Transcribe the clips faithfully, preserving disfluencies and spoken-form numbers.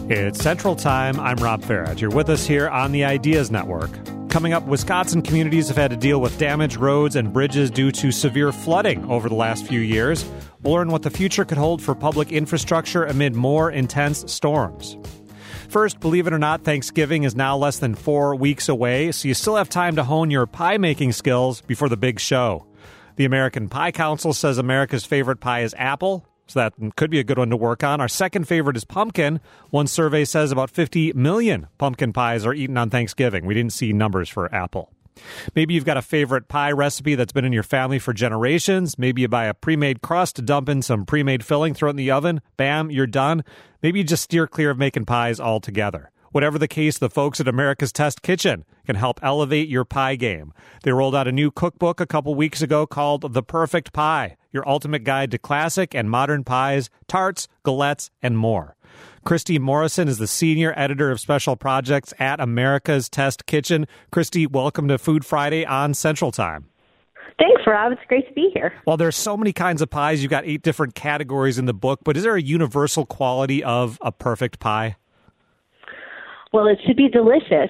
It's Central Time. I'm Rob Farage. You're with us here on the Ideas Network. Coming up, Wisconsin communities have had to deal with damaged roads and bridges due to severe flooding over the last few years. We'll learn what the future could hold for public infrastructure amid more intense storms. First, believe it or not, Thanksgiving is now less than four weeks away, so you still have time to hone your pie-making skills before the big show. The American Pie Council says America's favorite pie is apple, so that could be a good one to work on. Our second favorite is pumpkin. One survey says about fifty million pumpkin pies are eaten on Thanksgiving. We didn't see numbers for apple. Maybe you've got a favorite pie recipe that's been in your family for generations. Maybe you buy a pre-made crust to dump in some pre-made filling, throw it in the oven. Bam, you're done. Maybe you just steer clear of making pies altogether. Whatever the case, the folks at America's Test Kitchen can help elevate your pie game. They rolled out a new cookbook a couple weeks ago called The Perfect Pie, your ultimate guide to classic and modern pies, tarts, galettes, and more. Christy Morrison is the senior editor of special projects at America's Test Kitchen. Christy, welcome to Food Friday on Central Time. Thanks, Rob. It's great to be here. Well, there's so many kinds of pies. You've got eight different categories in the book, but is there a universal quality of a perfect pie? Well, it should be delicious.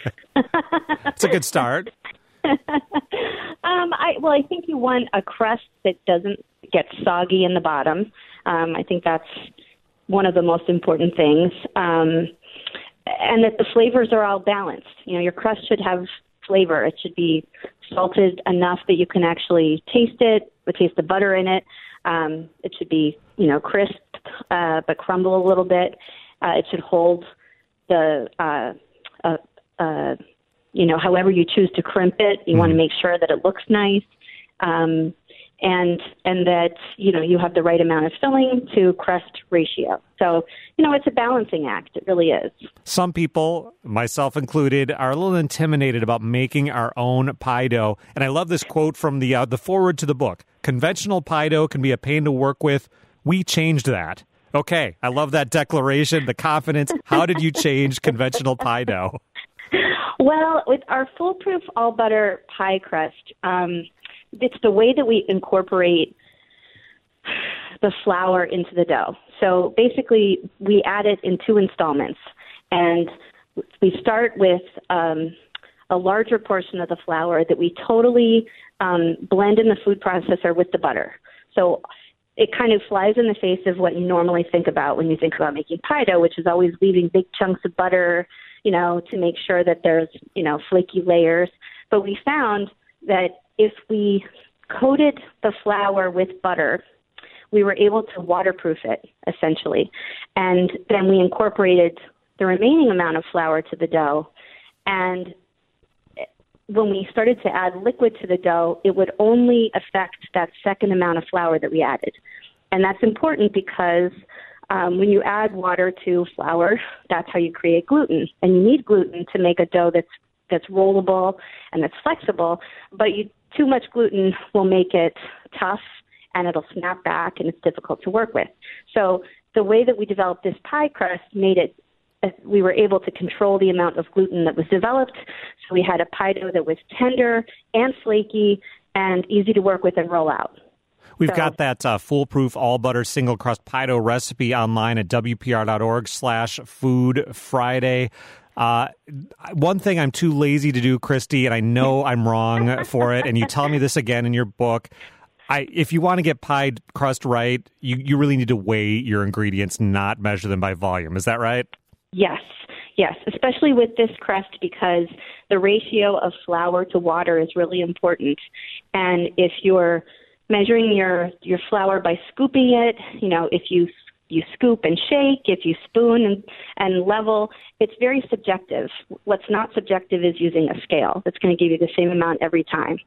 It's a good start. um, I, well, I think you want a crust that doesn't get soggy in the bottom. Um, I think that's one of the most important things. Um, and that the flavors are all balanced. You know, your crust should have flavor. It should be salted enough that you can actually taste it, or taste the butter in it. Um, it should be, you know, crisp, uh, but crumble a little bit. Uh, it should hold the, uh, uh, uh, you know, however you choose to crimp it, you mm-hmm. want to make sure that it looks nice, um, and and that, you know, you have the right amount of filling to crust ratio. So, you know, it's a balancing act. It really is. Some people, myself included, are a little intimidated about making our own pie dough. And I love this quote from the uh, the foreword to the book. Conventional pie dough can be a pain to work with. We changed that. Okay, I love that declaration, the confidence. How did you change conventional pie dough? Well, with our foolproof all butter pie crust, um, it's the way that we incorporate the flour into the dough. So basically, we add it in two installments, and we start with um, a larger portion of the flour that we totally um, blend in the food processor with the butter. So it kind of flies in the face of what you normally think about when you think about making pie dough, which is always leaving big chunks of butter, you know, to make sure that there's, you know, flaky layers. But we found that if we coated the flour with butter, we were able to waterproof it, essentially. And then we incorporated the remaining amount of flour to the dough. And when we started to add liquid to the dough, it would only affect that second amount of flour that we added. And that's important because um, when you add water to flour, that's how you create gluten. And you need gluten to make a dough that's that's rollable and that's flexible. But you, too much gluten will make it tough, and it'll snap back, and it's difficult to work with. So the way that we developed this pie crust made it, we were able to control the amount of gluten that was developed. So we had a pie dough that was tender and flaky and easy to work with and roll out. We've so, got that uh, foolproof all butter single crust pie dough recipe online at W P R dot org slash food Friday. Uh, one thing I'm too lazy to do, Christy, and I know I'm wrong for it, and you tell me this again in your book. I, if you want to get pie crust right, you, you really need to weigh your ingredients, not measure them by volume. Is that right? Yes, yes, especially with this crust because the ratio of flour to water is really important. And if you're measuring your, your flour by scooping it, you know, if you you scoop and shake, if you spoon and, and level, it's very subjective. What's not subjective is using a scale. That's going to give you the same amount every time.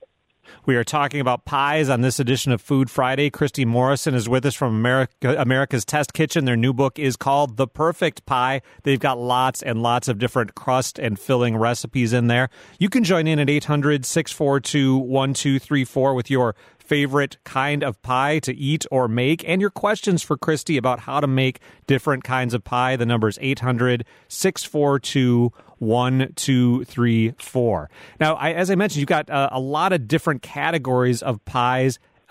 We are talking about pies on this edition of Food Friday. Christy Morrison is with us from America, America's Test Kitchen. Their new book is called The Perfect Pie. They've got lots and lots of different crust and filling recipes in there. You can join in at eight hundred, six four two, one two three four with your favorite kind of pie to eat or make, and your questions for Christy about how to make different kinds of pie. The number is eight hundred, six four two, one two three four. Now, I, as I mentioned, you've got uh, a lot of different categories of pies.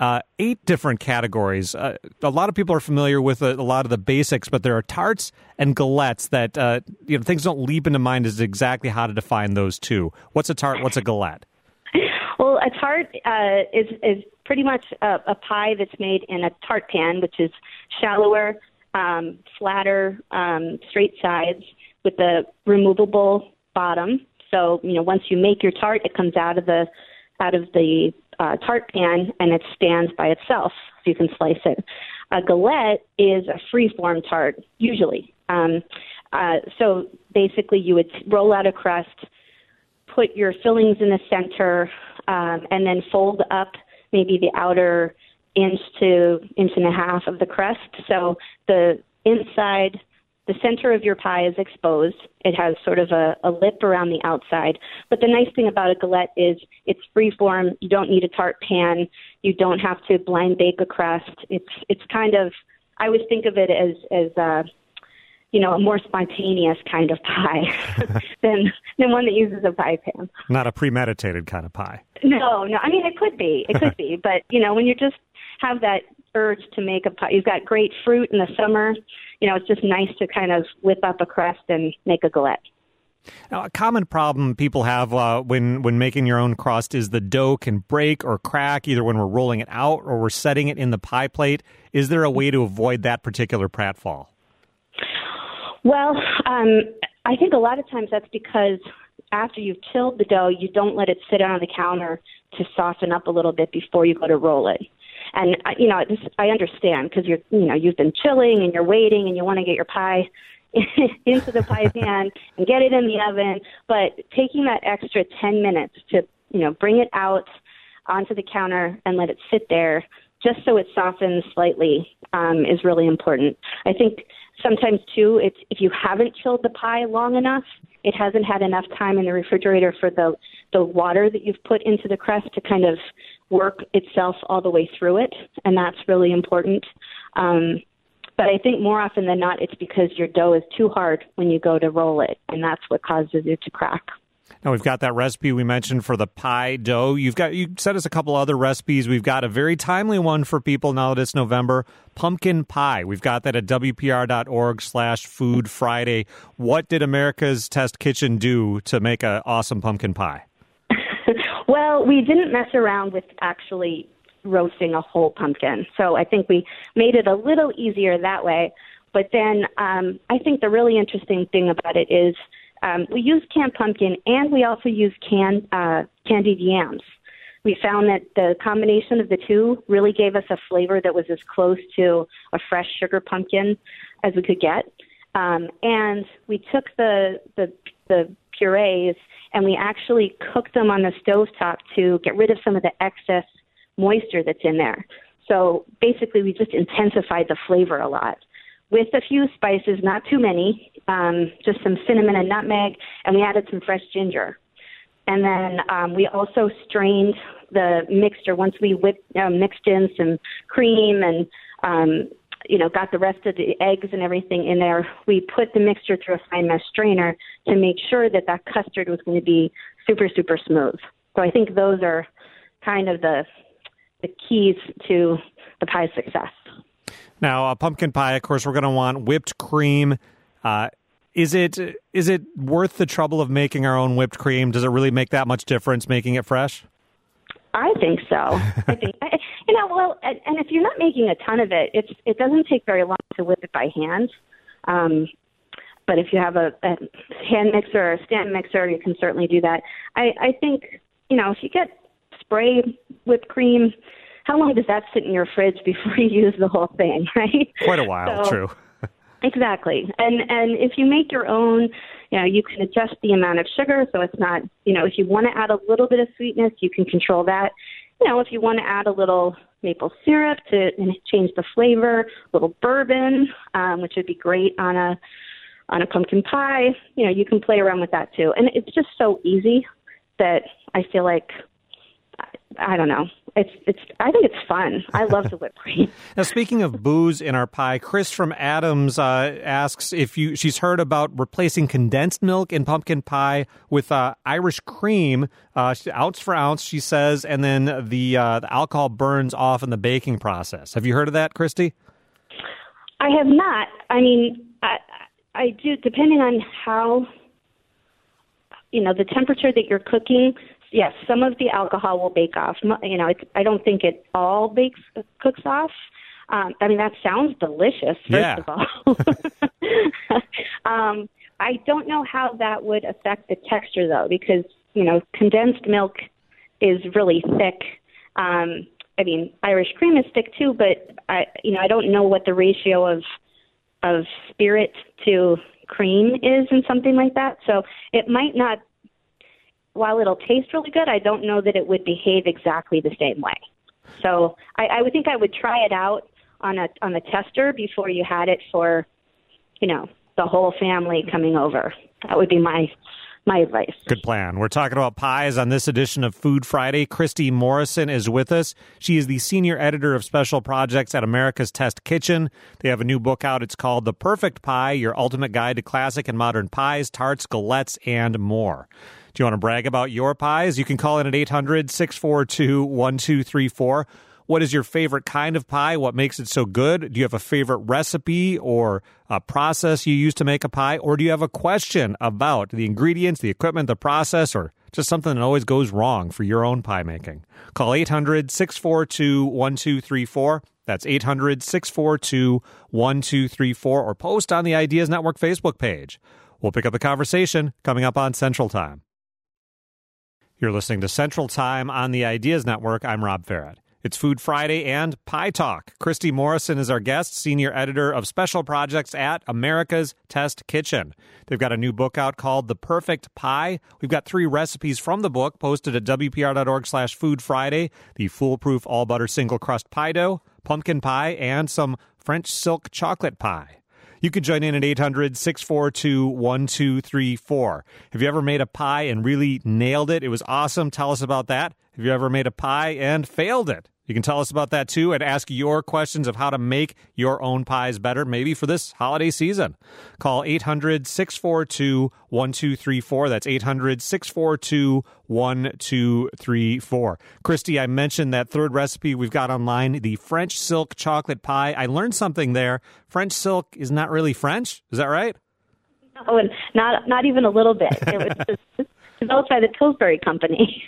uh, eight different categories. Uh, a lot of people are familiar with a, a lot of the basics, but there are tarts and galettes that uh, you know things don't leap into mind as exactly how to define those two. What's a tart? What's a galette? Well, a tart uh, is is pretty much a, a pie that's made in a tart pan, which is shallower, um, flatter, um, straight sides with a removable bottom. So, you know, once you make your tart, it comes out of the out of the uh, tart pan and it stands by itself, so you can slice it. A galette is a free-form tart, usually. Um, uh, so basically, you would roll out a crust, put your fillings in the center, um, and then fold up maybe the outer inch to inch and a half of the crust. So the inside, the center of your pie is exposed. It has sort of a, a lip around the outside. But the nice thing about a galette is it's free form. You don't need a tart pan. You don't have to blind bake a crust. It's it's kind of, I always think of it as, as uh, you know, a more spontaneous kind of pie than than one that uses a pie pan. Not a premeditated kind of pie. No, no. I mean, it could be. It could be. But, you know, when you just have that urge to make a pie, you've got great fruit in the summer, you know, it's just nice to kind of whip up a crust and make a galette. Now, a common problem people have uh, when, when making your own crust is the dough can break or crack either when we're rolling it out or we're setting it in the pie plate. Is there a way to avoid that particular pratfall? Well, um, I think a lot of times that's because after you've chilled the dough, you don't let it sit on the counter to soften up a little bit before you go to roll it. And, you know, this, I understand because you're, you know, you've been chilling and you're waiting and you want to get your pie into the pie pan and get it in the oven. But taking that extra ten minutes to, you know, bring it out onto the counter and let it sit there just so it softens slightly um, is really important. I think sometimes, too, it's, if you haven't chilled the pie long enough, it hasn't had enough time in the refrigerator for the, the water that you've put into the crust to kind of work itself all the way through it, and that's really important. Um, but I think more often than not, it's because your dough is too hard when you go to roll it, and that's what causes it to crack. Now, we've got that recipe we mentioned for the pie dough. You've got you sent us a couple other recipes. We've got a very timely one for people now that it's November, pumpkin pie. We've got that at wpr.org slash food Friday. What did America's Test Kitchen do to make an awesome pumpkin pie? Well, we didn't mess around with actually roasting a whole pumpkin. So I think we made it a little easier that way. But then um, I think the really interesting thing about it is Um, we use canned pumpkin, and we also use canned uh, candied yams. We found that the combination of the two really gave us a flavor that was as close to a fresh sugar pumpkin as we could get. Um, and we took the, the the purees and we actually cooked them on the stovetop to get rid of some of the excess moisture that's in there. So basically, we just intensified the flavor a lot, with a few spices, not too many, um, just some cinnamon and nutmeg, and we added some fresh ginger. And then um, we also strained the mixture once we whipped, uh, mixed in some cream and, um, you know, got the rest of the eggs and everything in there. We put the mixture through a fine mesh strainer to make sure that that custard was going to be super, super smooth. So I think those are kind of the the keys to the pie's success. Now, a pumpkin pie, of course, we're going to want whipped cream. Uh, is it is it worth the trouble of making our own whipped cream? Does it really make that much difference making it fresh? I think so. I think, you know, well, and, and if you're not making a ton of it, it's it doesn't take very long to whip it by hand. Um, but if you have a, a hand mixer or a stand mixer, you can certainly do that. I, I think, you know, if you get spray whipped cream, how long does that sit in your fridge before you use the whole thing, right? Quite a while, so, true. Exactly. And and if you make your own, you know, you can adjust the amount of sugar so it's not, you know, if you want to add a little bit of sweetness, you can control that. You know, if you want to add a little maple syrup to change the flavor, a little bourbon, um, which would be great on a on a pumpkin pie, you know, you can play around with that too. And it's just so easy that I feel like I don't know. It's it's. I think it's fun. I love the whipped cream. Now, speaking of booze in our pie, Chris from Adams uh, asks if you she's heard about replacing condensed milk in pumpkin pie with uh, Irish cream, uh, ounce for ounce, she says, and then the uh, the alcohol burns off in the baking process. Have you heard of that, Christy? I have not. I mean, I, I do. Depending on how, you know, the temperature that you're cooking. Yes, some of the alcohol will bake off. You know, it's, I don't think it all bakes cooks off. Um, I mean, that sounds delicious, first yeah. of all. um, I don't know how that would affect the texture, though, because, you know, condensed milk is really thick. Um, I mean, Irish cream is thick, too, but, I, you know, I don't know what the ratio of of spirit to cream is in something like that. So it might not. While it'll taste really good, I don't know that it would behave exactly the same way. So I, I would think I would try it out on a on a tester before you had it for, you know, the whole family coming over. That would be my my advice. Good plan. We're talking about pies on this edition of Food Friday. Christy Morrison is with us. She is the senior editor of special projects at America's Test Kitchen. They have a new book out. It's called The Perfect Pie, Your Ultimate Guide to Classic and Modern Pies, Tarts, Galettes, and more. Do you want to brag about your pies? You can call in at eight hundred, six four two, one two three four. What is your favorite kind of pie? What makes it so good? Do you have a favorite recipe or a process you use to make a pie? Or do you have a question about the ingredients, the equipment, the process, or just something that always goes wrong for your own pie making? Call eight hundred, six four two, one two three four. That's eight hundred, six four two, one two three four. Or post on the Ideas Network Facebook page. We'll pick up the conversation coming up on Central Time. You're listening to Central Time on the Ideas Network. I'm Rob Farrett. It's Food Friday and Pie Talk. Christy Morrison is our guest, senior editor of special projects at America's Test Kitchen. They've got a new book out called The Perfect Pie. We've got three recipes from the book posted at W P R dot org slash Food Friday. The foolproof all-butter single-crust pie dough, pumpkin pie, and some French silk chocolate pie. You can join in at eight hundred, six four two, one two three four. Have you ever made a pie and really nailed it? It was awesome. Tell us about that. Have you ever made a pie and failed it? You can tell us about that, too, and ask your questions of how to make your own pies better, maybe for this holiday season. Call eight hundred, six four two, one two three four. That's eight hundred, six four two, one two three four. Christy, I mentioned that third recipe we've got online, the French silk chocolate pie. I learned something there. French silk is not really French. Is that right? No, and not, not even a little bit. It was just developed by the Pillsbury Company.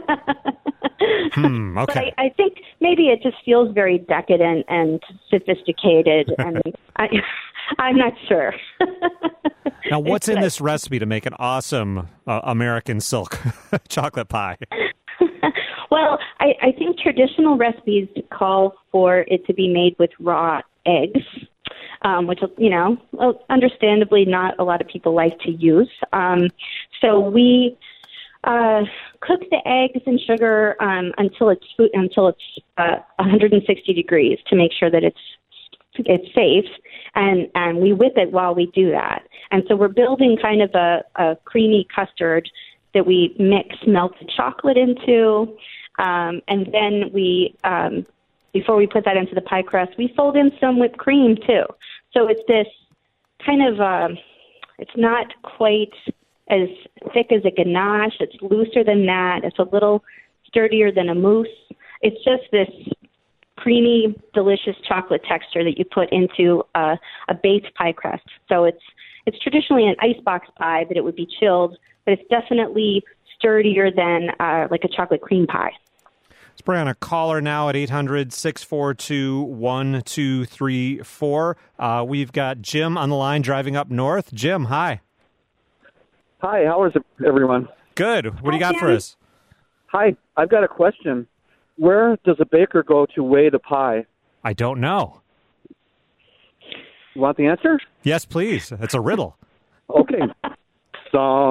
hmm, okay. But I, I think maybe it just feels very decadent and sophisticated, and I, I'm not sure. Now, what's in this recipe to make an awesome uh, American silk chocolate pie? Well, I, I think traditional recipes call for it to be made with raw eggs, um, which, you know, understandably not a lot of people like to use. Um, so we... Uh, cook the eggs and sugar um, until it's until it's uh, one hundred sixty degrees to make sure that it's it's safe, and and we whip it while we do that. And so we're building kind of a, a creamy custard that we mix melted chocolate into, um, and then we um, before we put that into the pie crust, we fold in some whipped cream too. So it's this kind of uh, it's not quite as thick as a ganache. It's looser than that. It's a little sturdier than a mousse. It's just this creamy, delicious chocolate texture that you put into a, a baked pie crust. So it's it's traditionally an icebox pie, but it would be chilled. But it's definitely sturdier than uh, like a chocolate cream pie. Let's bring on a caller now at eight hundred, six four two, one two three four. Uh, we've got Jim on the line driving up north. Jim, hi. Hi, how is it, everyone? Good. What do you got Hi, for us? Hi, I've got a question. Where does a baker go to weigh the pie? I don't know. You want the answer? Yes, please. It's a riddle. Okay.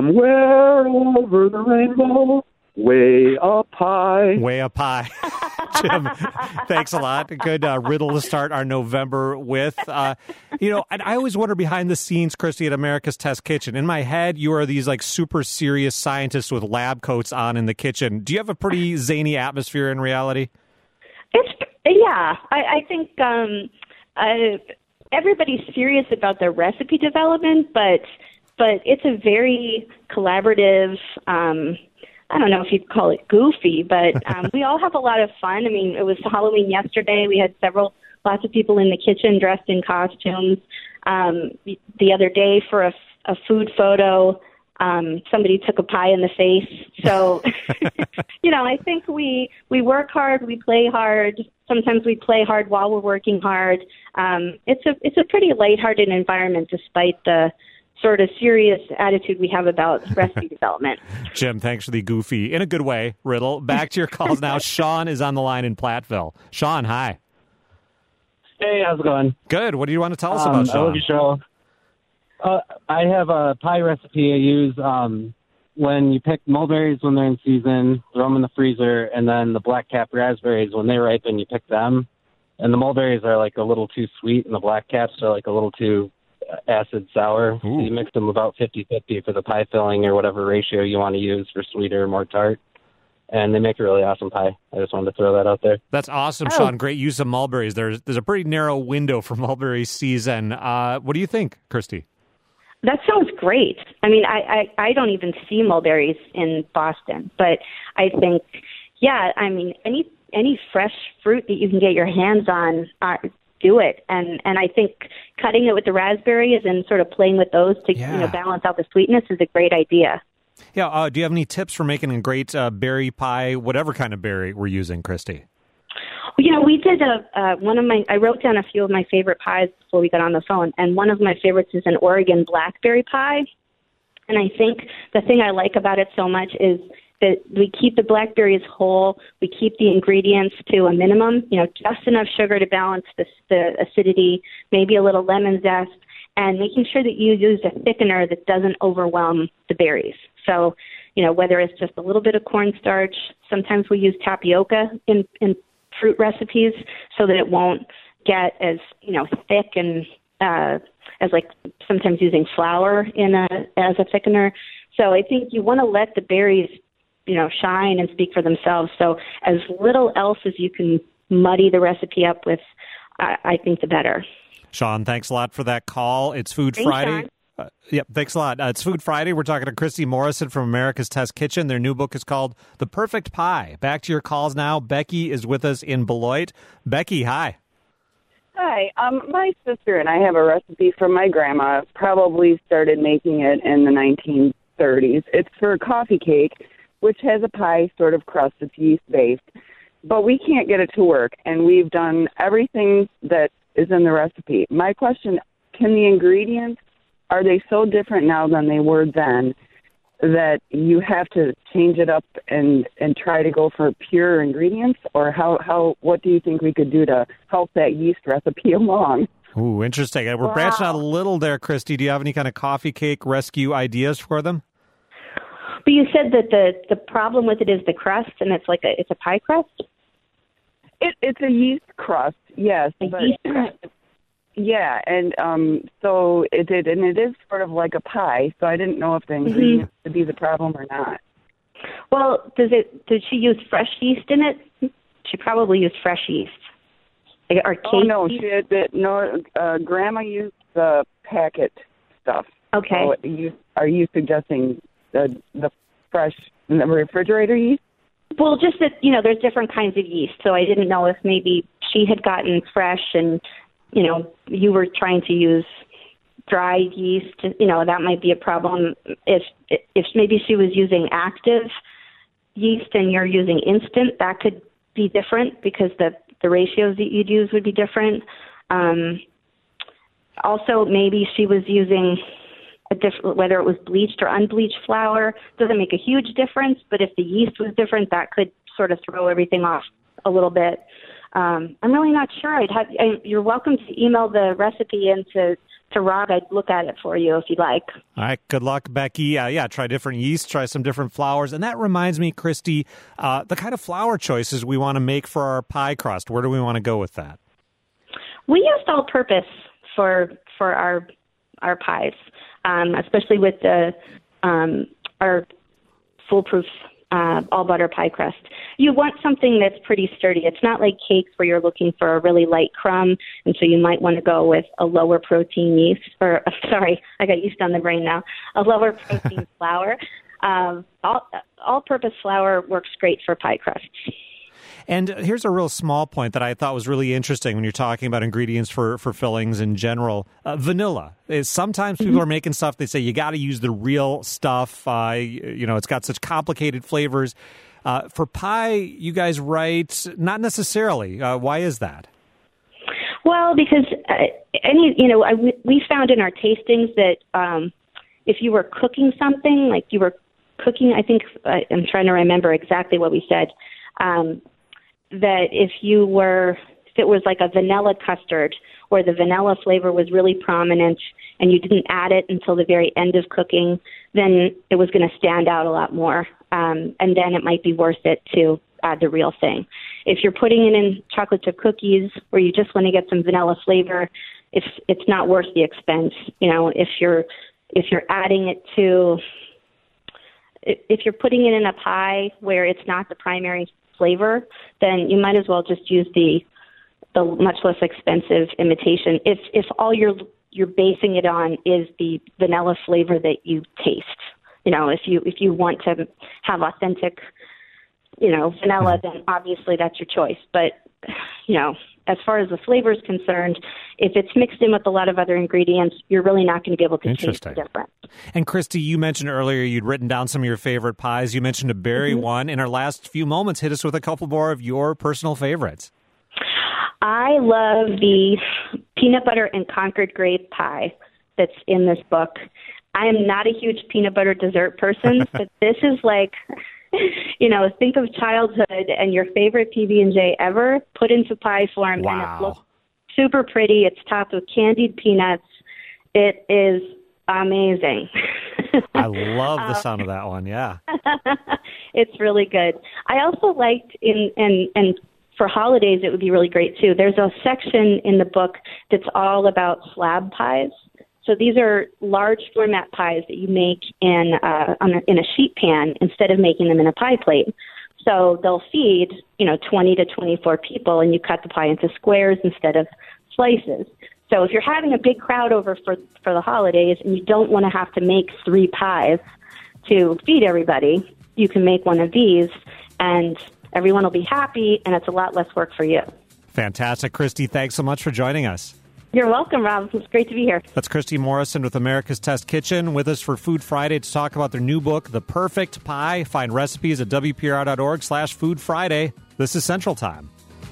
Somewhere over the rainbow, way up high. Way up high. Jim, thanks a lot. Good uh, riddle to start our November with. Uh, you know, and I always wonder behind the scenes, Christy, at America's Test Kitchen. In my head, you are these like super serious scientists with lab coats on in the kitchen. Do you have a pretty zany atmosphere in reality? It's yeah. I, I think um, uh, everybody's serious about their recipe development, but but it's a very collaborative. Um, I don't know if you'd call it goofy, but um, we all have a lot of fun. I mean, it was Halloween yesterday. We had several, lots of people in the kitchen dressed in costumes. Um, the other day for a, a food photo, um, somebody took a pie in the face. So, you know, I think we we work hard, we play hard. Sometimes we play hard while we're working hard. Um, it's a it's a pretty lighthearted environment, despite the sort of serious attitude we have about recipe development. Jim, thanks for the goofy, in a good way, riddle. Back to your calls now. Sean is on the line in Platteville. Sean, hi. Hey, how's it going? Good. What do you want to tell us um, about, Sean? I love your show. Uh, I have a pie recipe I use um, when you pick mulberries when they're in season, throw them in the freezer, and then the black cap raspberries, when they ripen, you pick them. And the mulberries are like a little too sweet, and the black caps are like a little too acid sour. So you mix them about fifty-fifty for the pie filling or whatever ratio you want to use for sweeter or more tart. And they make a really awesome pie. I just wanted to throw that out there. That's awesome, Oh. Sean. Great use of mulberries. There's there's a pretty narrow window for mulberry season. Uh, what do you think, Christy? That sounds great. I mean, I, I, I don't even see mulberries in Boston, but I think, yeah, I mean, any any fresh fruit that you can get your hands on, uh, do it. And and I think cutting it with the raspberries and sort of playing with those to Yeah. you know balance out the sweetness is a great idea. Yeah. Uh, do you have any tips for making a great uh, berry pie, whatever kind of berry we're using, Christy? You know, we did a uh, one of my. I wrote down a few of my favorite pies before we got on the phone, and one of my favorites is an Oregon blackberry pie. And I think the thing I like about it so much is that we keep the blackberries whole. We keep the ingredients to a minimum. You know, just enough sugar to balance the, the acidity, maybe a little lemon zest, and making sure that you use a thickener that doesn't overwhelm the berries. So, you know, whether it's just a little bit of cornstarch, sometimes we use tapioca in in fruit recipes so that it won't get as, you know, thick and uh, as like sometimes using flour in a as a thickener. So I think you want to let the berries, you know, shine and speak for themselves. So as little else as you can muddy the recipe up with, I, I think the better. Sean, thanks a lot for that call. It's Food Thanks, Friday. Sean. Uh, yep, thanks a lot. Uh, it's Food Friday. We're talking to Christy Morrison from America's Test Kitchen. Their new book is called The Perfect Pie. Back to your calls now. Becky is with us in Beloit. Becky, hi. Hi. Um, my sister and I have a recipe from my grandma. Probably started making it in the nineteen thirties. It's for a coffee cake, which has a pie sort of crust. It's yeast-based. But we can't get it to work, and we've done everything that is in the recipe. My question, can the ingredients, are they so different now than they were then that you have to change it up and, and try to go for pure ingredients? Or how, how what do you think we could do to help that yeast recipe along? Ooh, interesting. We're Wow. branching out a little there, Christy. Do you have any kind of coffee cake rescue ideas for them? But you said that the, the problem with it is the crust, and it's like a it's a pie crust? It, it's a yeast crust, yes. A but yeast crust. Yeah, and um, so it did, and it is sort of like a pie. So I didn't know if the ingredients would be the problem or not. Well, does it? Did she use fresh yeast in it? She probably used fresh yeast. Like, or cake Oh no, yeast? she did. did- No, uh, Grandma used the packet stuff. Okay. So you, are you suggesting the the fresh the refrigerator yeast? Well, just that, you know, there's different kinds of yeast. So I didn't know if maybe she had gotten fresh and, you know, you were trying to use dry yeast. You know, that might be a problem. If if maybe she was using active yeast and you're using instant, that could be different because the, the ratios that you'd use would be different. Um, also, maybe she was using a different, whether it was bleached or unbleached flour, doesn't make a huge difference. But if the yeast was different, that could sort of throw everything off a little bit. Um, I'm really not sure. I'd have. I, you're welcome to email the recipe into to Rob, I'd look at it for you if you'd like. All right. Good luck, Becky. Uh, yeah, try different yeasts, try some different flours. And that reminds me, Christy, uh, the kind of flour choices we want to make for our pie crust. Where do we want to go with that? We used all-purpose for for our our pies, um, especially with the um, our foolproof uh, all-butter pie crust. You want something that's pretty sturdy. It's not like cakes where you're looking for a really light crumb, and so you might want to go with a lower protein yeast, or uh, sorry, I got yeast on the brain now, a lower protein flour. Um, all, all-purpose flour works great for pie crusts. And here's a real small point that I thought was really interesting when you're talking about ingredients for, for fillings in general. Uh, vanilla. Is sometimes people are making stuff, they say you got to use the real stuff. Uh, you know, it's got such complicated flavors. Uh, for pie, you guys write not necessarily. Uh, why is that? Well, because uh, any, you know, I, we found in our tastings that um, if you were cooking something, like you were cooking, I think, uh, I'm trying to remember exactly what we said, um, that if you were, if it was like a vanilla custard where the vanilla flavor was really prominent and you didn't add it until the very end of cooking, then it was going to stand out a lot more. Um, and then it might be worth it to add the real thing. If you're putting it in chocolate chip cookies where you just want to get some vanilla flavor, it's it's not worth the expense. You know, if you're if you're adding it to, if you're putting it in a pie where it's not the primary flavor, then you might as well just use the the much less expensive imitation. If if all you're you're basing it on is the vanilla flavor that you taste, you know, if you if you want to have authentic, you know, vanilla, then obviously that's your choice. But you know, as far as the flavor is concerned, if it's mixed in with a lot of other ingredients, you're really not going to be able to taste the difference. And Christy, you mentioned earlier you'd written down some of your favorite pies. You mentioned a berry mm-hmm. one. In our last few moments, hit us with a couple more of your personal favorites. I love the peanut butter and Concord grape pie that's in this book. I am not a huge peanut butter dessert person, but this is like, you know, think of childhood and your favorite P B and J ever put into pie form. Wow. And it looks super pretty. It's topped with candied peanuts. It is amazing. I love the sound of that one, yeah. It's really good. I also liked, in and and for holidays, it would be really great, too. There's a section in the book that's all about slab pies. So these are large format pies that you make in uh, on a, in a sheet pan instead of making them in a pie plate. So they'll feed, you know, twenty to twenty-four people, and you cut the pie into squares instead of slices. So if you're having a big crowd over for, for the holidays and you don't want to have to make three pies to feed everybody, you can make one of these, and everyone will be happy, and it's a lot less work for you. Fantastic. Christy, thanks so much for joining us. You're welcome, Rob. It's great to be here. That's Christy Morrison with America's Test Kitchen with us for Food Friday to talk about their new book, The Perfect Pie. Find recipes at W P R dot org slash Food Friday. This is Central Time.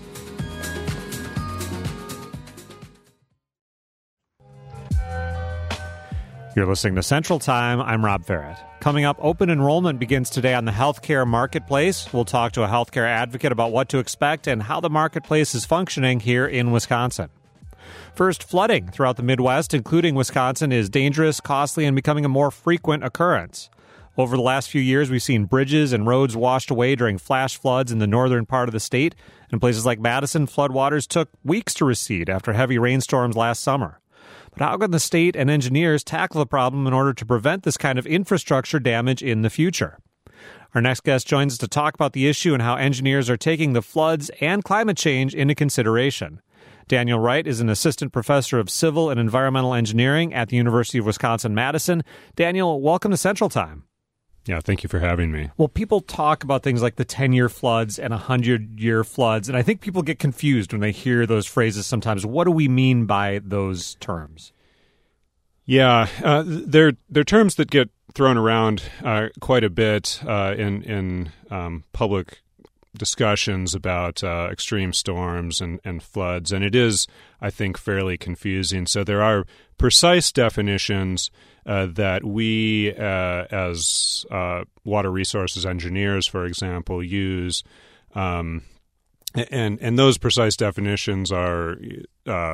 You're listening to Central Time. I'm Rob Ferret. Coming up, open enrollment begins today on the healthcare marketplace. We'll talk to a healthcare advocate about what to expect and how the marketplace is functioning here in Wisconsin. First, flooding throughout the Midwest, including Wisconsin, is dangerous, costly, and becoming a more frequent occurrence. Over the last few years, we've seen bridges and roads washed away during flash floods in the northern part of the state. In places like Madison, floodwaters took weeks to recede after heavy rainstorms last summer. But how can the state and engineers tackle the problem in order to prevent this kind of infrastructure damage in the future? Our next guest joins us to talk about the issue and how engineers are taking the floods and climate change into consideration. Daniel Wright is an assistant professor of civil and environmental engineering at the University of Wisconsin-Madison. Daniel, welcome to Central Time. Yeah, thank you for having me. Well, people talk about things like the ten-year floods and one hundred-year floods, and I think people get confused when they hear those phrases sometimes. What do we mean by those terms? Yeah, uh, they're, they're terms that get thrown around uh, quite a bit uh, in, in um, public discussions about uh, extreme storms and, and floods, and it is, I think, fairly confusing. So there are precise definitions uh, that we, uh, as uh, water resources engineers, for example, use, um, and and those precise definitions are uh,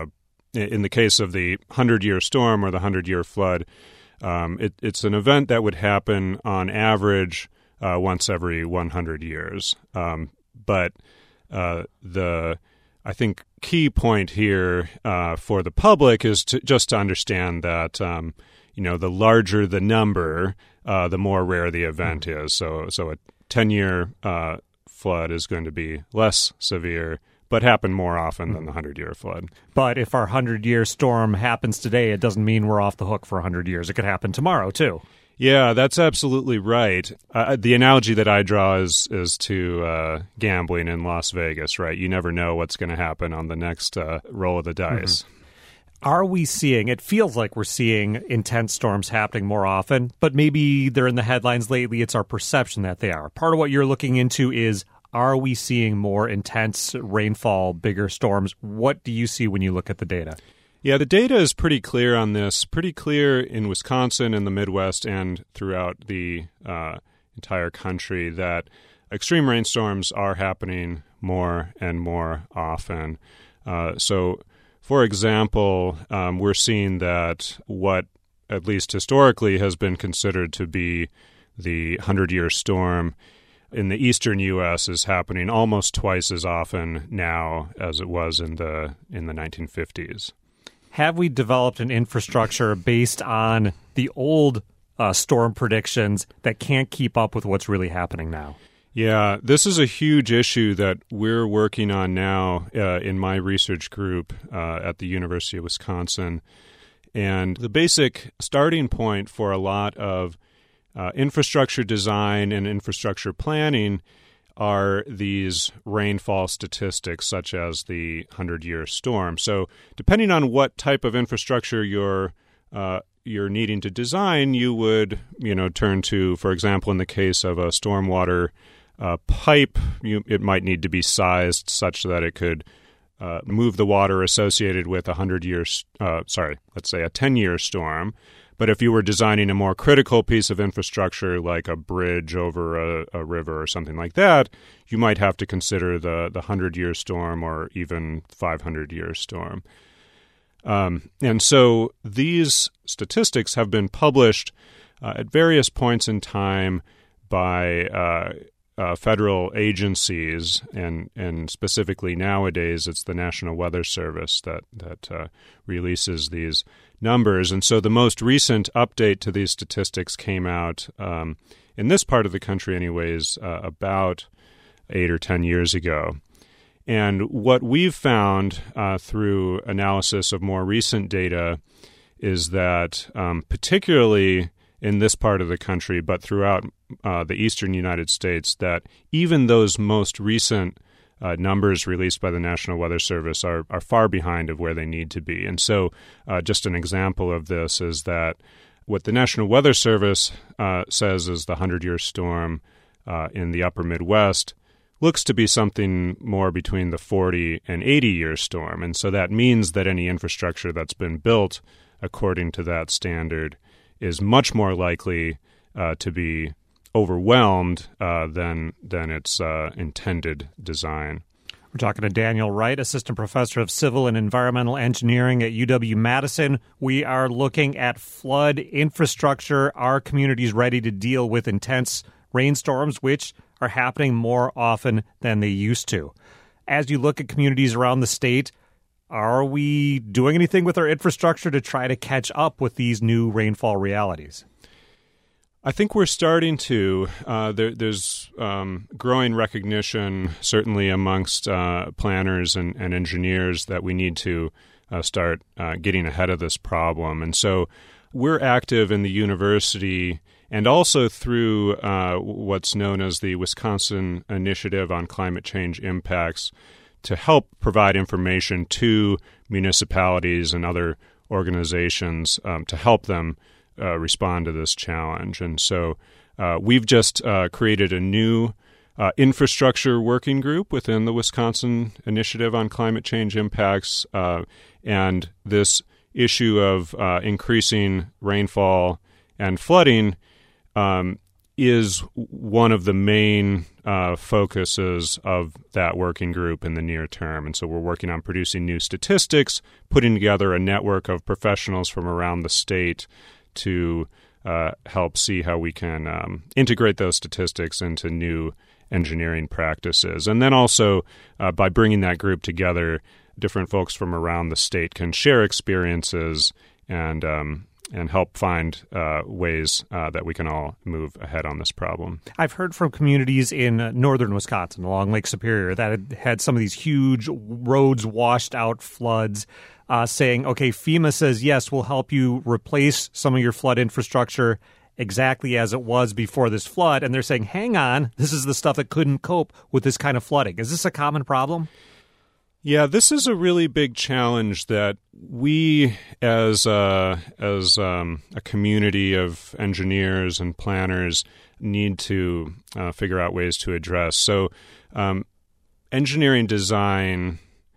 in the case of the hundred-year storm or the hundred-year flood, um, it, it's an event that would happen on average uh, once every one hundred years. Um, but uh, the, I think, key point here uh, for the public is to just to understand that, um, you know, the larger the number, uh, the more rare the event mm-hmm. is. So, so a ten-year uh, flood is going to be less severe, but happen more often mm-hmm. than the hundred-year flood. But if our hundred-year storm happens today, it doesn't mean we're off the hook for one hundred years. It could happen tomorrow, too. Yeah, that's absolutely right. Uh, the analogy that I draw is is to uh, gambling in Las Vegas, right? You never know what's going to happen on the next uh, roll of the dice. Mm-hmm. Are we seeing, it feels like we're seeing intense storms happening more often, but maybe they're in the headlines lately. It's our perception that they are. Part of what you're looking into is, are we seeing more intense rainfall, bigger storms? What do you see when you look at the data? Yeah, the data is pretty clear on this, pretty clear in Wisconsin and the Midwest and throughout the uh, entire country that extreme rainstorms are happening more and more often. Uh, so, for example, um, we're seeing that what, at least historically, has been considered to be the hundred-year storm in the eastern U S is happening almost twice as often now as it was in the in the nineteen fifties. Have we developed an infrastructure based on the old uh, storm predictions that can't keep up with what's really happening now? Yeah, this is a huge issue that we're working on now uh, in my research group uh, at the University of Wisconsin. And the basic starting point for a lot of uh, infrastructure design and infrastructure planning are these rainfall statistics, such as the hundred-year storm. So depending on what type of infrastructure you're uh, you're needing to design, you would, you know, turn to, for example, in the case of a stormwater uh, pipe, you, it might need to be sized such that it could uh, move the water associated with a hundred-year, uh, sorry, let's say a ten-year storm. But if you were designing a more critical piece of infrastructure like a bridge over a, a river or something like that, you might have to consider the the hundred-year storm or even five hundred-year storm. Um, and so these statistics have been published uh, at various points in time by uh, uh, federal agencies, and, and specifically nowadays it's the National Weather Service that, that uh, releases these numbers. And so the most recent update to these statistics came out um, in this part of the country anyways uh, about eight or ten years ago. And what we've found uh, through analysis of more recent data is that um, particularly in this part of the country, but throughout uh, the eastern United States, that even those most recent Uh, numbers released by the National Weather Service are, are far behind of where they need to be. And so uh, just an example of this is that what the National Weather Service uh, says is the hundred-year storm uh, in the upper Midwest looks to be something more between the forty and eighty-year storm. And so that means that any infrastructure that's been built according to that standard is much more likely uh, to be overwhelmed uh, than than its uh, intended design. We're talking to Daniel Wright, Assistant Professor of Civil and Environmental Engineering at U W-Madison. We are looking at flood infrastructure. Are communities ready to deal with intense rainstorms, which are happening more often than they used to? As you look at communities around the state, are we doing anything with our infrastructure to try to catch up with these new rainfall realities? I think we're starting to. Uh, there, there's um, growing recognition, certainly amongst uh, planners and, and engineers, that we need to uh, start uh, getting ahead of this problem. And so we're active in the university and also through uh, what's known as the Wisconsin Initiative on Climate Change Impacts to help provide information to municipalities and other organizations um, to help them Uh, respond to this challenge. And so uh, we've just uh, created a new uh, infrastructure working group within the Wisconsin Initiative on Climate Change Impacts. Uh, and this issue of uh, increasing rainfall and flooding um, is one of the main uh, focuses of that working group in the near term. And so we're working on producing new statistics, putting together a network of professionals from around the state to uh, help see how we can um, integrate those statistics into new engineering practices. And then also, uh, by bringing that group together, different folks from around the state can share experiences and um, and help find uh, ways uh, that we can all move ahead on this problem. I've heard from communities in uh, northern Wisconsin along Lake Superior that had had some of these huge roads washed out floods, uh, saying, okay, FEMA says, yes, we'll help you replace some of your flood infrastructure exactly as it was before this flood. And they're saying, hang on, this is the stuff that couldn't cope with this kind of flooding. Is this a common problem? Yeah, this is a really big challenge that we, as a, as um, a community of engineers and planners, need to uh, figure out ways to address. So, um, engineering design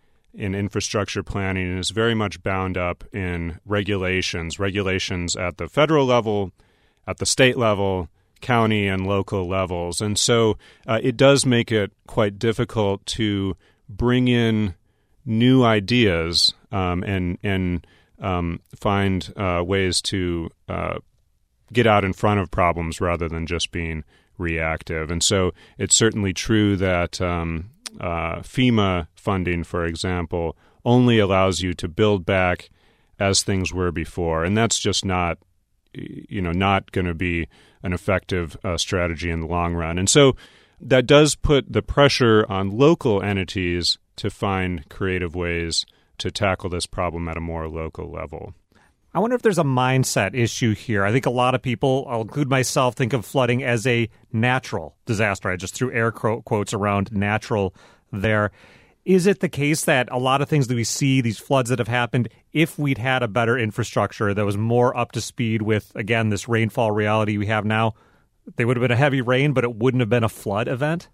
in infrastructure planning is very much bound up in regulations, regulations at the federal level, at the state level, county and local levels. And so uh, it does make it quite difficult to bring in new ideas um, and and um, find uh, ways to uh, get out in front of problems rather than just being reactive. And so it's certainly true that um, uh, FEMA funding, for example, only allows you to build back as things were before, and that's just not you know not going to be an effective uh, strategy in the long run. And so that does put the pressure on local entities to find creative ways to tackle this problem at a more local level. I wonder if there's a mindset issue here. I think a lot of people, I'll include myself, think of flooding as a natural disaster. I just threw air quotes around natural there. Is it the case that a lot of things that we see, these floods that have happened, if we'd had a better infrastructure that was more up to speed with, again, this rainfall reality we have now, they would have been a heavy rain, but it wouldn't have been a flood event?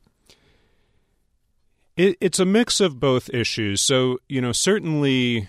It, it's a mix of both issues. So, you know, certainly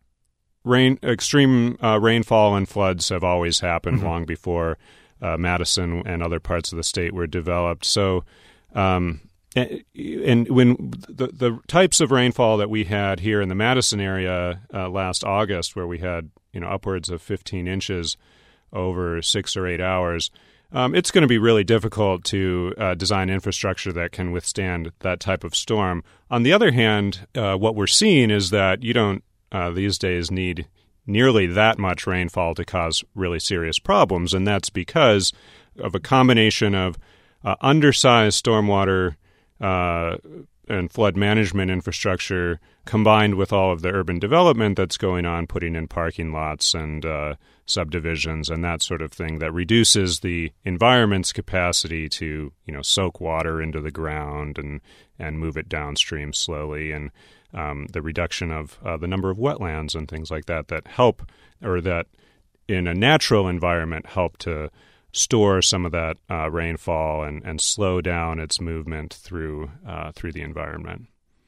rain, extreme uh, rainfall and floods have always happened mm-hmm. long before uh, Madison and other parts of the state were developed. So, um, and, and when the, the types of rainfall that we had here in the Madison area uh, last August, where we had, you know, upwards of fifteen inches over six or eight hours, Um, it's going to be really difficult to uh, design infrastructure that can withstand that type of storm. On the other hand, uh, what we're seeing is that you don't uh, these days need nearly that much rainfall to cause really serious problems, and that's because of a combination of uh, undersized stormwater uh, and flood management infrastructure combined with all of the urban development that's going on, putting in parking lots and uh, subdivisions and that sort of thing that reduces the environment's capacity to, you know, soak water into the ground and, and move it downstream slowly, and um, the reduction of uh, the number of wetlands and things like that that help, or that in a natural environment help to store some of that uh, rainfall and, and slow down its movement through uh, through the environment.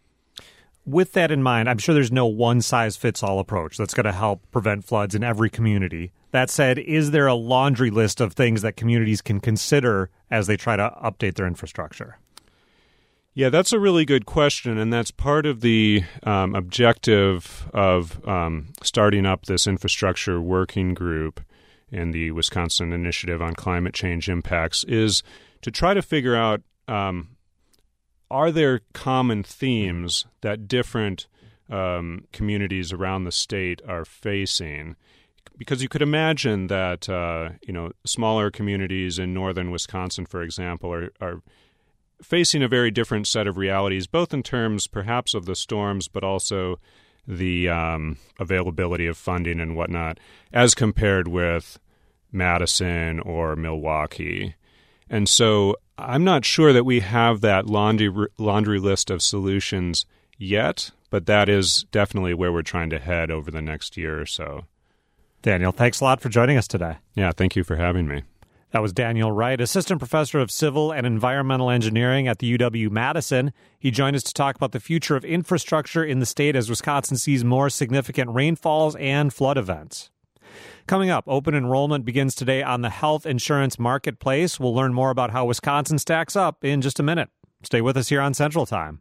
With that in mind, I'm sure there's no one-size-fits-all approach that's going to help prevent floods in every community. That said, is there a laundry list of things that communities can consider as they try to update their infrastructure? Yeah, that's a really good question, and that's part of the um, objective of um, starting up this infrastructure working group in the Wisconsin Initiative on Climate Change Impacts, is to try to figure out um, are there common themes that different um, communities around the state are facing? Because you could imagine that uh, you know smaller communities in northern Wisconsin, for example, are, are facing a very different set of realities, both in terms perhaps of the storms, but also the um, availability of funding and whatnot, as compared with Madison or Milwaukee. And so I'm not sure that we have that laundry laundry list of solutions yet, but that is definitely where we're trying to head over the next year or so. Daniel, thanks a lot for joining us today. Yeah, thank you for having me. That was Daniel Wright, Assistant Professor of Civil and Environmental Engineering at the U W-Madison. He joined us to talk about the future of infrastructure in the state as Wisconsin sees more significant rainfalls and flood events. Coming up, open enrollment begins today on the health insurance marketplace. We'll learn more about how Wisconsin stacks up in just a minute. Stay with us here on Central Time.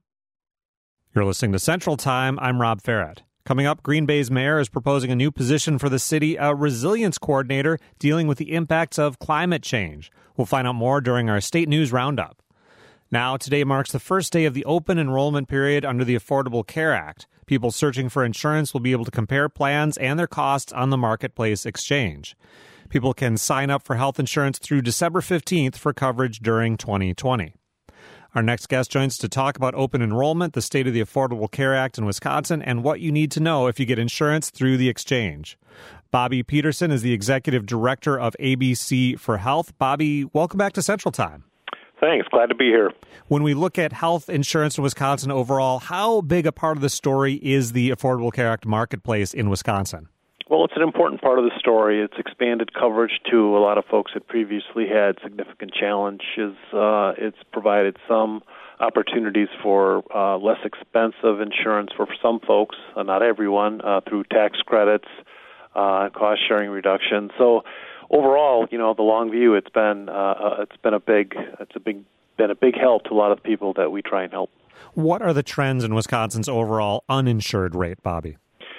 You're listening to Central Time. I'm Rob Farrett. Coming up, Green Bay's mayor is proposing a new position for the city, a resilience coordinator dealing with the impacts of climate change. We'll find out more during our state news roundup. Now, today marks the first day of the open enrollment period under the Affordable Care Act. People searching for insurance will be able to compare plans and their costs on the Marketplace Exchange. People can sign up for health insurance through December fifteenth for coverage during twenty twenty. Our next guest joins to talk about open enrollment, the state of the Affordable Care Act in Wisconsin, and what you need to know if you get insurance through the exchange. Bobby Peterson is the executive director of A B C for Health. Bobby, welcome back to Central Time. Thanks. Glad to be here. When we look at health insurance in Wisconsin overall, how big a part of the story is the Affordable Care Act marketplace in Wisconsin? Well, it's an important part of the story. It's expanded coverage to a lot of folks that previously had significant challenges. Uh, it's provided some opportunities for uh, less expensive insurance for some folks, uh, not everyone, uh, through tax credits, uh, cost-sharing reduction. So overall, you know, the long view, it's been uh, it's been a big it's a big been a big help to a lot of people that we try and help. What are the trends in Wisconsin's overall uninsured rate, Bobby?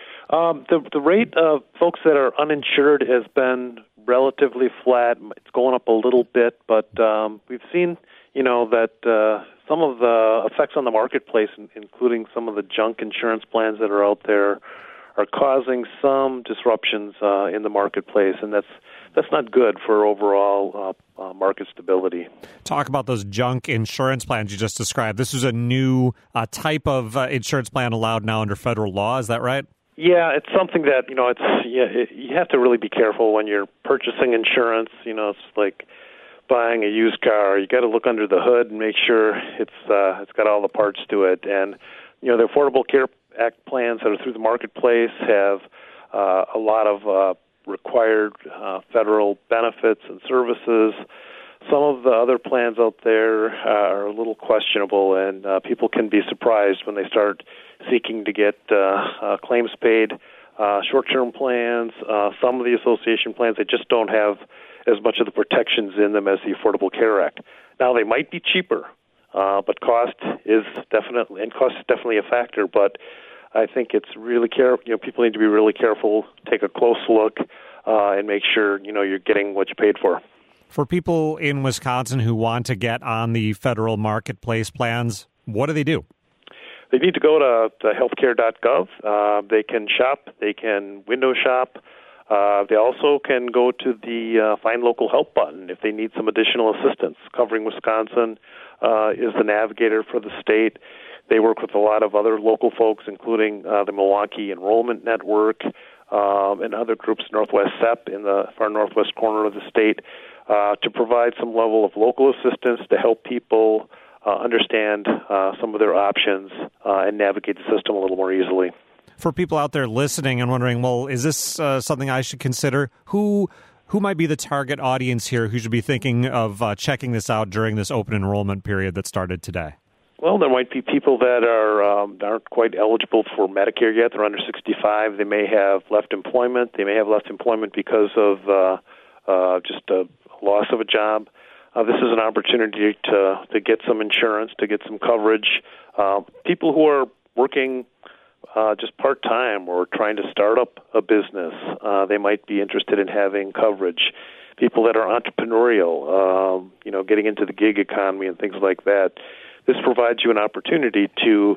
Um, the the rate of folks that are uninsured has been relatively flat. It's going up a little bit, but um, we've seen, you know, that uh, some of the effects on the marketplace, including some of the junk insurance plans that are out there, are causing some disruptions uh, in the marketplace, and that's that's not good for overall uh, uh, market stability. Talk about those junk insurance plans you just described. This is a new uh, type of uh, insurance plan allowed now under federal law. Is that right? Yeah, it's something that, you know, it's yeah, it, you have to really be careful when you're purchasing insurance. You know, it's like buying a used car. You got to look under the hood and make sure it's uh, it's got all the parts to it. And you know, the Affordable Care Act plans that are through the marketplace have uh, a lot of uh, required uh, federal benefits and services. Some of the other plans out there uh, are a little questionable, and uh, people can be surprised when they start seeking to get uh, uh, claims paid. Uh, short-term plans, uh, some of the association plans, they just don't have as much of the protections in them as the Affordable Care Act. Now, they might be cheaper, uh, but cost is definitely, and cost is definitely a factor, but I think it's really care. You know, people need to be really careful, take a close look, uh, and make sure, you know, you're getting what you paid for. For people in Wisconsin who want to get on the federal marketplace plans, what do they do? They need to go to, to healthcare dot gov. Uh, they can shop. They can window shop. Uh, they also can go to the uh, Find Local Help button if they need some additional assistance. Covering Wisconsin uh, is the navigator for the state. They work with a lot of other local folks, including uh, the Milwaukee Enrollment Network um, and other groups, Northwest S E P in the far northwest corner of the state, uh, to provide some level of local assistance to help people uh, understand uh, some of their options uh, and navigate the system a little more easily. For people out there listening and wondering, well, is this uh, something I should consider? Who who might be the target audience here who should be thinking of uh, checking this out during this open enrollment period that started today? Well, there might be people that are um, aren't quite eligible for Medicare yet. They're under sixty-five. They may have left employment. They may have left employment because of uh, uh, just a loss of a job. Uh, this is an opportunity to to get some insurance, to get some coverage. Uh, people who are working uh, just part-time or trying to start up a business, uh, they might be interested in having coverage. People that are entrepreneurial, um, you know, getting into the gig economy and things like that. This provides you an opportunity to,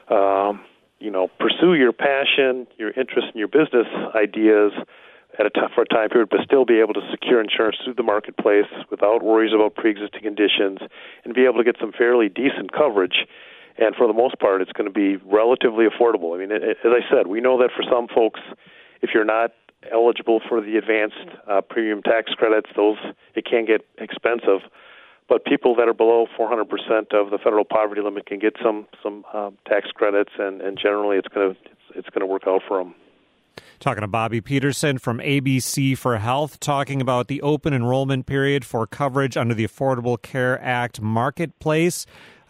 um, you know, pursue your passion, your interest in your business ideas at a t- for a time period, but still be able to secure insurance through the marketplace without worries about pre-existing conditions and be able to get some fairly decent coverage. And for the most part, it's going to be relatively affordable. I mean, it, as I said, we know that for some folks, if you're not eligible for the advanced uh, premium tax credits, those it can get expensive. But people that are below four hundred percent of the federal poverty limit can get some some uh, tax credits, and, and generally it's going to it's, it's going to work out for them. Talking to Bobby Peterson from A B C for Health, talking about the open enrollment period for coverage under the Affordable Care Act marketplace.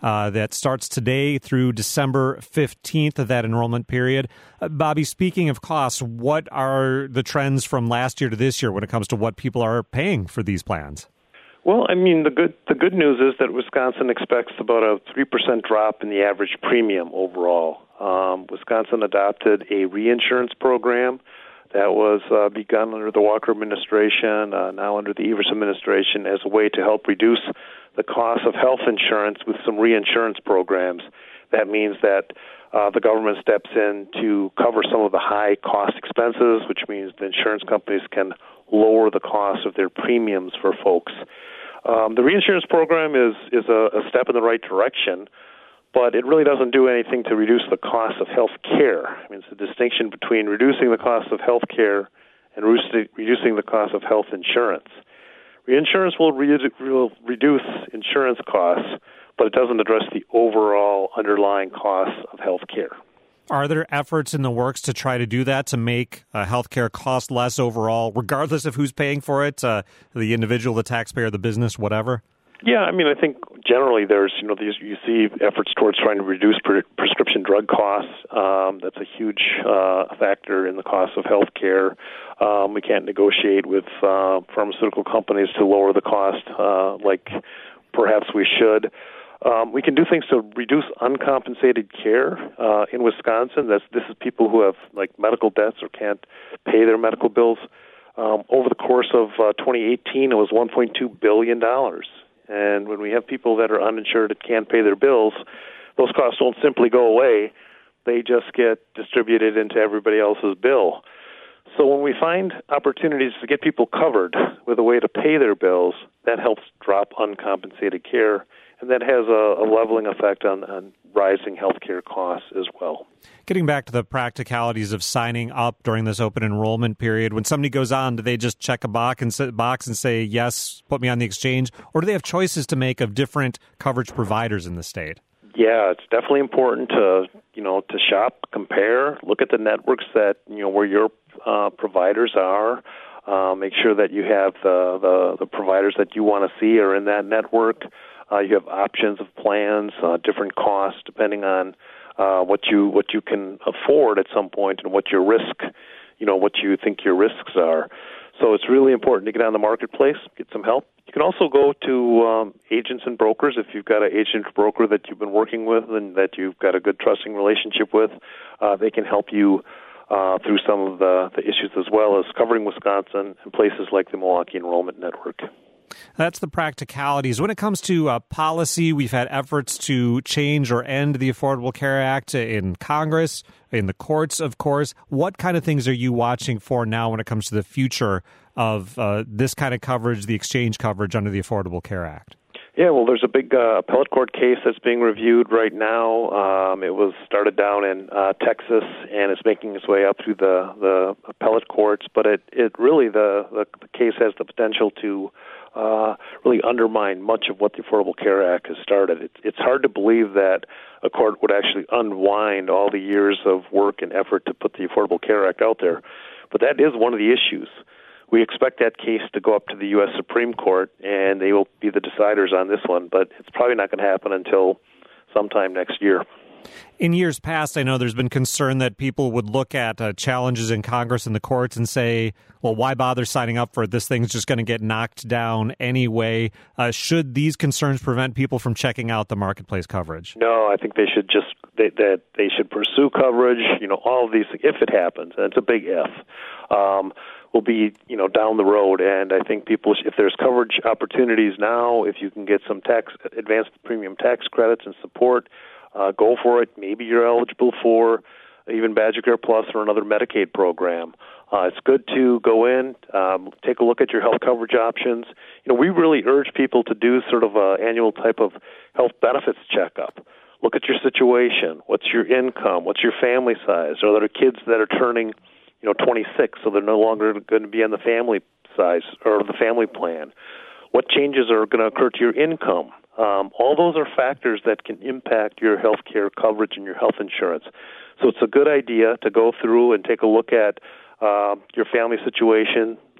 uh, that starts today through December fifteenth of that enrollment period. Uh, Bobby, speaking of costs, what are the trends from last year to this year when it comes to what people are paying for these plans? Well, I mean, the good the good news is that Wisconsin expects about a three percent drop in the average premium overall. Um, Wisconsin adopted a reinsurance program that was uh, begun under the Walker administration, uh, now under the Evers administration, as a way to help reduce the cost of health insurance with some reinsurance programs. That means that uh, the government steps in to cover some of the high-cost expenses, which means the insurance companies can lower the cost of their premiums for folks. Um, the reinsurance program is, is a, a step in the right direction, but it really doesn't do anything to reduce the cost of health care. I mean, it's a distinction between reducing the cost of health care and reducing the cost of health insurance. Reinsurance will, re- will reduce insurance costs, but it doesn't address the overall underlying costs of health care. Are there efforts in the works to try to do that, to make uh, healthcare cost less overall, regardless of who's paying for it, uh, the individual, the taxpayer, the business, whatever? Yeah, I mean, I think generally there's, you know, these, you see efforts towards trying to reduce pre- prescription drug costs. Um, that's a huge uh, factor in the cost of health care. Um, we can't negotiate with uh, pharmaceutical companies to lower the cost uh, like perhaps we should. Um, we can do things to reduce uncompensated care uh, in Wisconsin. That's, this is people who have like medical debts or can't pay their medical bills. Um, over the course of uh, twenty eighteen, it was one point two billion dollars. And when we have people that are uninsured that can't pay their bills, those costs don't simply go away. They just get distributed into everybody else's bill. So when we find opportunities to get people covered with a way to pay their bills, that helps drop uncompensated care, and that has a, a leveling effect on, on rising healthcare costs as well. Getting back to the practicalities of signing up during this open enrollment period, when somebody goes on, do they just check a box and, say, box and say, yes, put me on the exchange? Or do they have choices to make of different coverage providers in the state? Yeah, it's definitely important to, you know, to shop, compare, look at the networks that, you know, where your uh, providers are. Uh, make sure that you have the, the, the providers that you want to see are in that network. Uh, you have options of plans, uh, different costs depending on uh, what you what you can afford at some point and what your risk, you know, what you think your risks are. So it's really important to get on the marketplace, get some help. You can also go to um, agents and brokers if you've got an agent or broker that you've been working with and that you've got a good trusting relationship with. Uh, they can help you uh, through some of the, the issues as well as covering Wisconsin and places like the Milwaukee Enrollment Network. That's the practicalities. When it comes to uh, policy, we've had efforts to change or end the Affordable Care Act in Congress, in the courts, of course. What kind of things are you watching for now when it comes to the future of uh, this kind of coverage, the exchange coverage under the Affordable Care Act? Yeah, well, there's a big uh, appellate court case that's being reviewed right now. Um, it was started down in uh, Texas, and it's making its way up through the, the appellate courts. But it, it really, the, the, the case has the potential to uh, really undermine much of what the Affordable Care Act has started. It's, it's hard to believe that a court would actually unwind all the years of work and effort to put the Affordable Care Act out there. But that is one of the issues. We expect that case to go up to the U S Supreme Court, and they will be the deciders on this one, but it's probably not going to happen until sometime next year. In years past, I know there's been concern that people would look at uh, challenges in Congress and the courts and say, well, why bother signing up for it? This thing's just going to get knocked down anyway. Uh, should these concerns prevent people from checking out the marketplace coverage? No, I think they should just they, that they should pursue coverage. You know, all of these, if it happens, and it's a big if, um, will be, you know, down the road. And I think people, if there's coverage opportunities now, if you can get some tax advanced premium tax credits and support, Uh, go for it. Maybe you're eligible for even Badger Care Plus or another Medicaid program. Uh, it's good to go in, um, take a look at your health coverage options. You know, we really urge people to do sort of an annual type of health benefits checkup. Look at your situation. What's your income? What's your family size? Are there kids that are turning, you know, twenty-six, so they're no longer going to be on the family size or the family plan? What changes are going to occur to your income? Um, all those are factors that can impact your health care coverage and your health insurance. So it's a good idea to go through and take a look at uh, your family situation,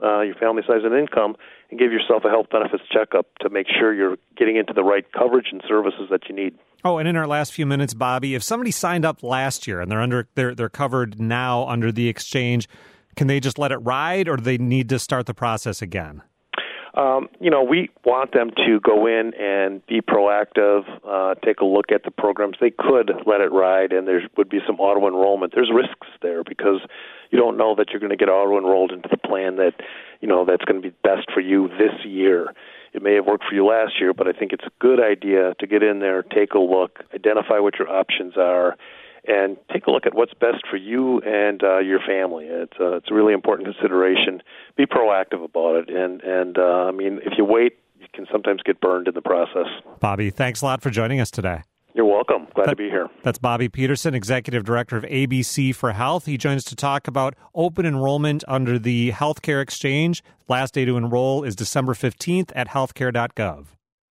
uh, your family size and income, and give yourself a health benefits checkup to make sure you're getting into the right coverage and services that you need. Oh, and in our last few minutes, Bobby, if somebody signed up last year and they're under they're they're covered now under the exchange, can they just let it ride, or do they need to start the process again? Um, you know, we want them to go in and be proactive, uh, take a look at the programs. They could let it ride, and there would be some auto-enrollment. There's risks there because you don't know that you're going to get auto-enrolled into the plan that, you know, that's going to be best for you this year. It may have worked for you last year, but I think it's a good idea to get in there, take a look, identify what your options are, and take a look at what's best for you and uh, your family. It's uh, it's a really important consideration. Be proactive about it, and and uh, I mean, if you wait, you can sometimes get burned in the process. Bobby, thanks a lot for joining us today. You're welcome. Glad that, to be here. That's Bobby Peterson, Executive Director of A B C for Health. He joins us to talk about open enrollment under the Healthcare Exchange. Last day to enroll is December fifteenth at healthcare dot gov.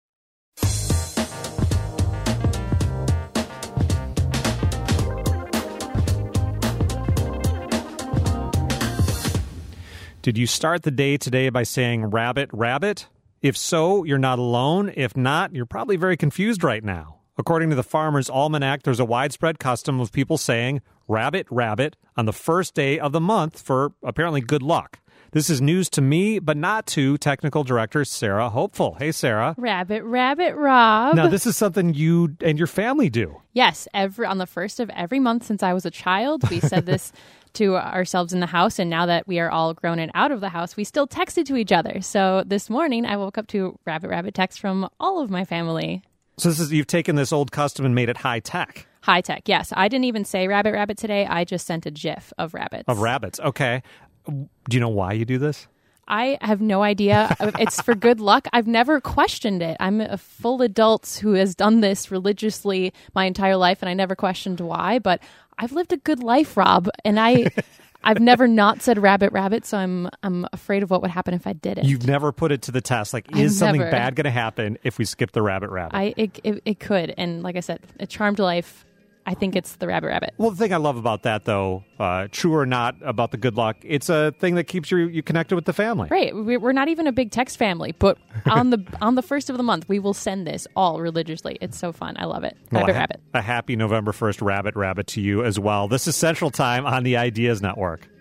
Did you start the day today by saying rabbit, rabbit? If so, you're not alone. If not, you're probably very confused right now. According to the Farmer's Almanac, there's a widespread custom of people saying rabbit, rabbit on the first day of the month for apparently good luck. This is news to me, but not to technical director Sarah Hopeful. Hey, Sarah. Rabbit, rabbit, Rob. Now, this is something you and your family do. Yes, every on the first of every month since I was a child. We said this to ourselves in the house, and now that we are all grown and out of the house, we still texted to each other. So this morning, I woke up to rabbit, rabbit text from all of my family. So this is you've taken this old custom and made it high tech. High tech, yes. I didn't even say rabbit, rabbit today. I just sent a GIF of rabbits. Of rabbits, okay. Do you know why you do this? I have no idea. It's for good luck. I've never questioned it. I'm a full adult who has done this religiously my entire life, and I never questioned why. But I've lived a good life, Rob, and I, I've never not said rabbit, rabbit. So I'm, I'm afraid of what would happen if I did it. You've never put it to the test. Like, I've is something never. bad going to happen if we skip the rabbit, rabbit? I, it, it, it could, and like I said, a charmed life. I think it's the rabbit, rabbit. Well, the thing I love about that, though, uh, true or not, about the good luck, it's a thing that keeps you you connected with the family. Right. We're not even a big text family, but on the on the first of the month, we will send this all religiously. It's so fun. I love it. Well, Rabbit, a ha- rabbit. A happy November first, rabbit, rabbit to you as well. This is Central Time on the Ideas Network.